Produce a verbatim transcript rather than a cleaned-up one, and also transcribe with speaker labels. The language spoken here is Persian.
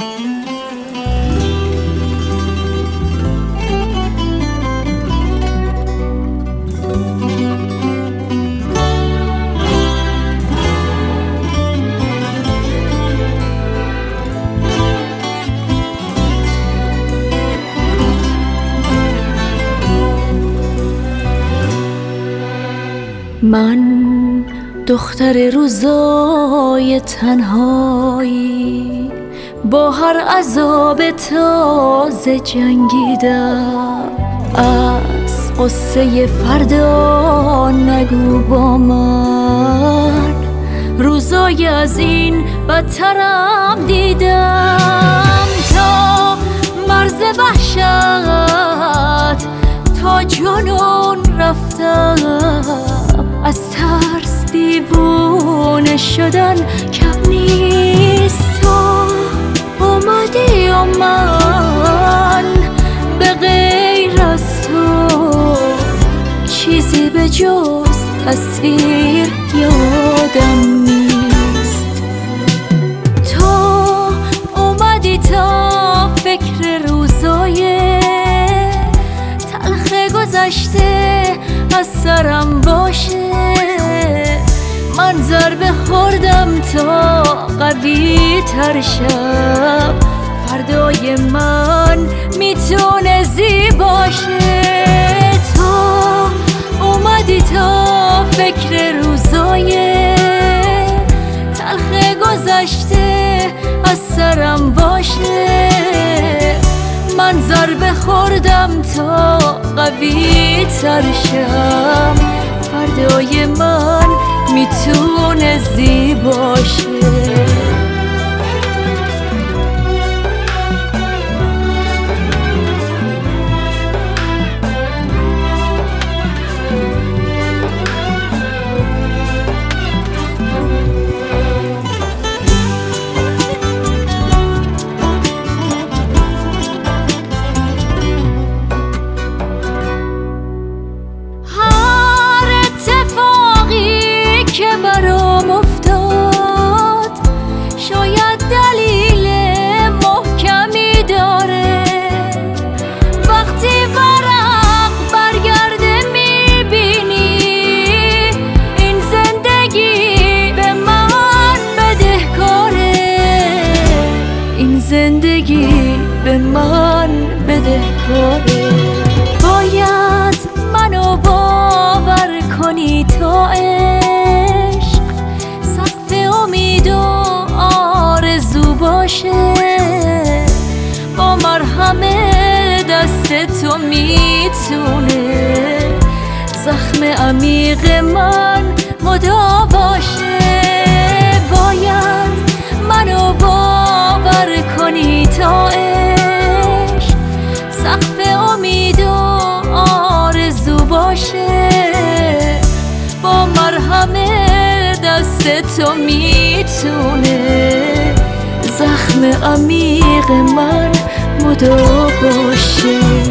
Speaker 1: من دختر روزای تنهایی با هر عذاب تازه جنگیدم. از قصه فردا نگو با من، روزای از این بدترم دیدم. تا مرز وحشت تا جنون رفتم، از ترس دیوونه شدن کم نیست. تو اومدی و من به غیر از تو چیزی به جز تصویر یادم نیست. تو اومدی تا فکر روزای تلخ گذشته از سرم باشه. من ضربه خوردم تا قوی تر شم، فردای من میتونه زیباشه. تو اومدی تا فکر روزای تلخ گذشته از سرم باشه. من ضربه خوردم تا قوی تر شم، فردای من میتونه زیباشه. که برام افتاد شاید دلیل محکمی داره. وقتی ورق برگرده میبینی این زندگی به من بدهکاره. این زندگی به من بدهکاره. باید منو باور کنی تا باشه. با مرهم دست تو میتونه زخم عمیق من مداوا باشه. باید منو باور کنی تا عشق سقف امید و آرزو باشه. با مرهم دست تو میتونه زخم عمیق من مداوا باشه.